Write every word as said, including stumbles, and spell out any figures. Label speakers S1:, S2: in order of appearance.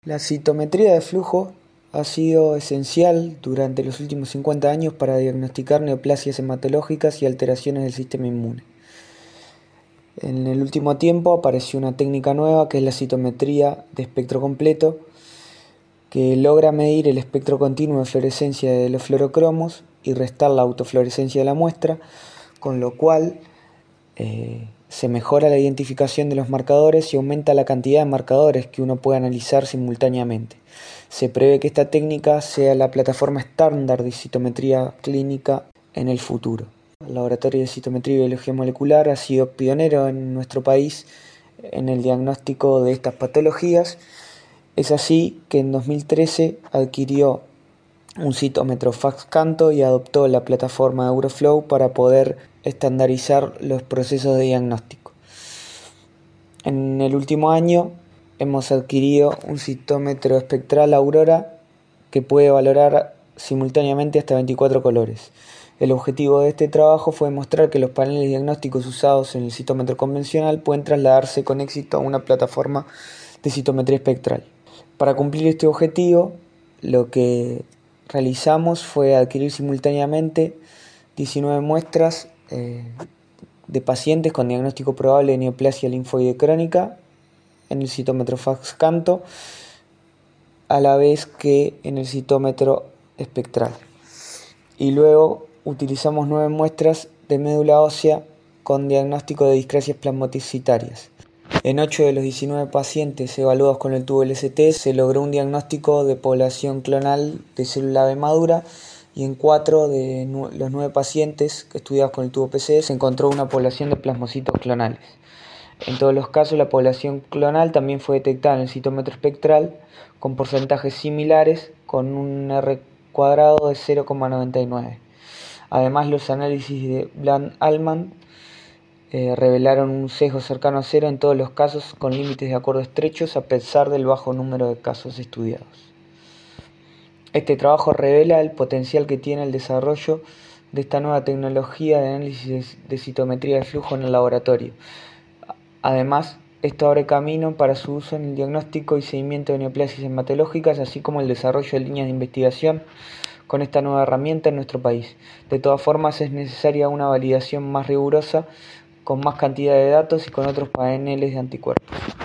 S1: La citometría de flujo ha sido esencial durante los últimos cincuenta años para diagnosticar neoplasias hematológicas y alteraciones del sistema inmune. En el último tiempo apareció una técnica nueva que es la citometría de espectro completo, que logra medir el espectro continuo de fluorescencia de los fluorocromos y restar la autofluorescencia de la muestra, con lo cual eh, se mejora la identificación de los marcadores y aumenta la cantidad de marcadores que uno puede analizar simultáneamente. Se prevé que esta técnica sea la plataforma estándar de citometría clínica en el futuro. El Laboratorio de Citometría y Biología Molecular ha sido pionero en nuestro país en el diagnóstico de estas patologías. Es así que en dos mil trece adquirió un citómetro FACSCanto y adoptó la plataforma Euroflow para poder estandarizar los procesos de diagnóstico. En el último año hemos adquirido un citómetro espectral Aurora que puede valorar simultáneamente hasta veinticuatro colores. El objetivo de este trabajo fue demostrar que los paneles diagnósticos usados en el citómetro convencional pueden trasladarse con éxito a una plataforma de citometría espectral. Para cumplir este objetivo, lo que realizamos fue adquirir simultáneamente diecinueve muestras eh, de pacientes con diagnóstico probable de neoplasia linfoide crónica en el citómetro FACSCanto, a la vez que en el citómetro espectral. Y luego utilizamos nueve muestras de médula ósea con diagnóstico de discrasias plasmocitarias. En ocho de los diecinueve pacientes evaluados con el tubo L S T se logró un diagnóstico de población clonal de célula B madura, y en cuatro de los nueve pacientes estudiados con el tubo P C E se encontró una población de plasmocitos clonales. En todos los casos, la población clonal también fue detectada en el citómetro espectral con porcentajes similares, con un R cuadrado de cero coma noventa y nueve. Además, los análisis de Bland-Allman eh, revelaron un sesgo cercano a cero en todos los casos, con límites de acuerdo estrechos a pesar del bajo número de casos estudiados. Este trabajo revela el potencial que tiene el desarrollo de esta nueva tecnología de análisis de citometría de flujo en el laboratorio. Además, esto abre camino para su uso en el diagnóstico y seguimiento de neoplasias hematológicas, así como el desarrollo de líneas de investigación con esta nueva herramienta en nuestro país. De todas formas, es necesaria una validación más rigurosa, con más cantidad de datos y con otros paneles de anticuerpos.